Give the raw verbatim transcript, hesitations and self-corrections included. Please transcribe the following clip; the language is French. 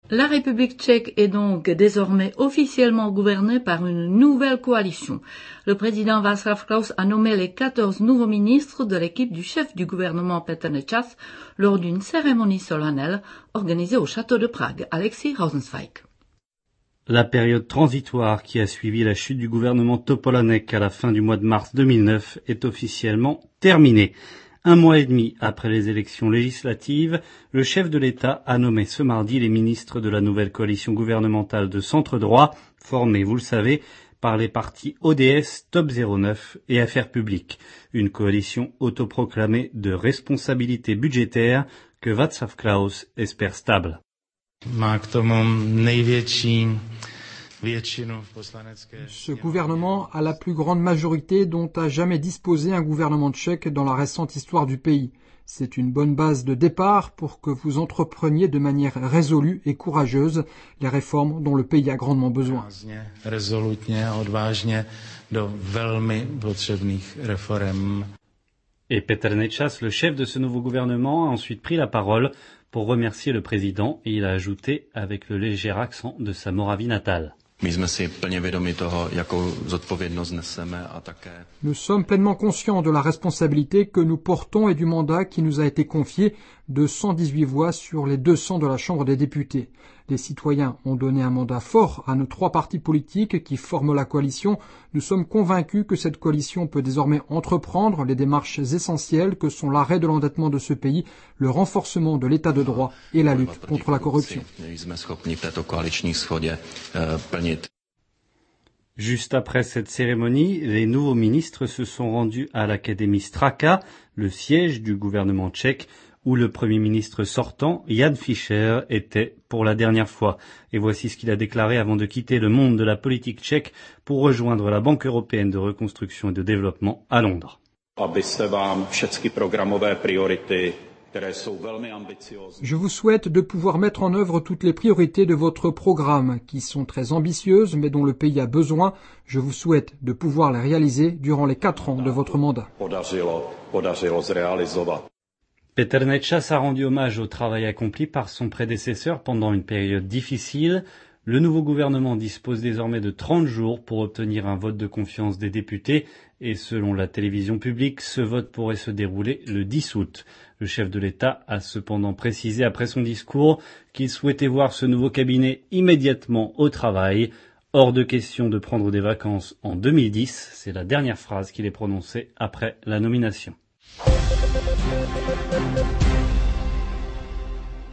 La République tchèque est donc désormais officiellement gouvernée par une nouvelle coalition. Le président Václav Klaus a nommé les quatorze nouveaux ministres de l'équipe du chef du gouvernement Petr Nečas lors d'une cérémonie solennelle organisée au château de Prague. Alexis Rosenzweig. La période transitoire qui a suivi la chute du gouvernement Topolánek à la fin du mois de mars deux mille neuf est officiellement terminée. Un mois et demi après les élections législatives, le chef de l'État a nommé ce mardi les ministres de la nouvelle coalition gouvernementale de centre-droit, formée, vous le savez, par les partis O D S, Top zéro neuf et Affaires publiques, une coalition autoproclamée de responsabilité budgétaire que Václav Klaus espère stable. Ce gouvernement a la plus grande majorité dont a jamais disposé un gouvernement tchèque dans la récente histoire du pays. C'est une bonne base de départ pour que vous entrepreniez de manière résolue et courageuse les réformes dont le pays a grandement besoin. Et Petr Nečas, le chef de ce nouveau gouvernement, a ensuite pris la parole pour remercier le président et il a ajouté avec le léger accent de sa Moravie natale. Nous sommes pleinement conscients de la responsabilité que nous portons et du mandat qui nous a été confié de cent dix-huit voix sur les deux cents de la Chambre des députés. Les citoyens ont donné un mandat fort à nos trois partis politiques qui forment la coalition. Nous sommes convaincus que cette coalition peut désormais entreprendre les démarches essentielles que sont l'arrêt de l'endettement de ce pays, le renforcement de l'état de droit et la lutte contre la corruption. Juste après cette cérémonie, les nouveaux ministres se sont rendus à l'Académie Straka, le siège du gouvernement tchèque, où le Premier ministre sortant, Jan Fischer, était pour la dernière fois. Et voici ce qu'il a déclaré avant de quitter le monde de la politique tchèque pour rejoindre la Banque européenne de reconstruction et de développement à Londres. Je vous souhaite de pouvoir mettre en œuvre toutes les priorités de votre programme, qui sont très ambitieuses, mais dont le pays a besoin. Je vous souhaite de pouvoir les réaliser durant les quatre ans de votre mandat. Petr Nečas a rendu hommage au travail accompli par son prédécesseur pendant une période difficile. Le nouveau gouvernement dispose désormais de trente jours pour obtenir un vote de confiance des députés et selon la télévision publique, ce vote pourrait se dérouler le dix août. Le chef de l'État a cependant précisé après son discours qu'il souhaitait voir ce nouveau cabinet immédiatement au travail. Hors de question de prendre des vacances en deux mille dix, c'est la dernière phrase qu'il ait prononcée après la nomination.